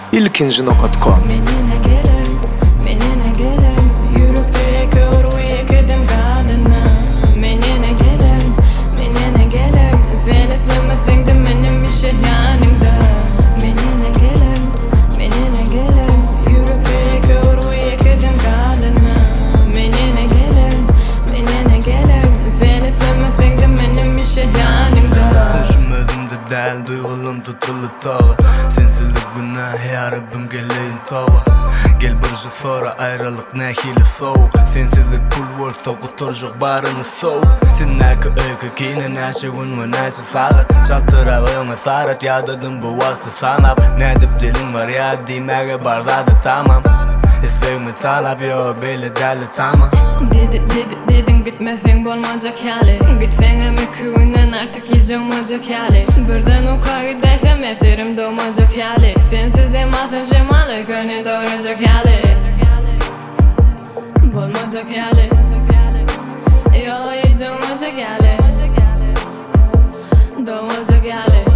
ilkinci.com. Menine gelin Yürekte kör ve yekedim kadına. Menine gelin sen istemezsen de benim işe yanımda. Menine gelin Yürekte kör ve yekedim kadına. Menine gelin sen istemezsen de benim işe yanımda. Hoşum özümde değil, duygulum tutulu tağı. Sensizlik günah ya Rabbim geleyin tağı. Gel bir şey sonra ayrılık ne hili soğuk. Sensizlik kul varsa kuturcuk barını soğuk. Sinnaki öykü kine neşe gün ve neşe sağır. Şaltırağıma sarat ya dedim bu vakti sanap. Ne dip dilin var ya demeye barzadı tamam. Sevme talap yo belli deli tamam. Dedim gitmesen bolmayacak hali. Gitsen ama köyünden artık hiç olmayacak hali. Birden o kayıdaysam efterim doğmayacak hali. Sensiz de matım şemalı gönlü doğuracak hali. Bolmayacak hali. Yo hiç olmayacak hali. Doğmayacak hali.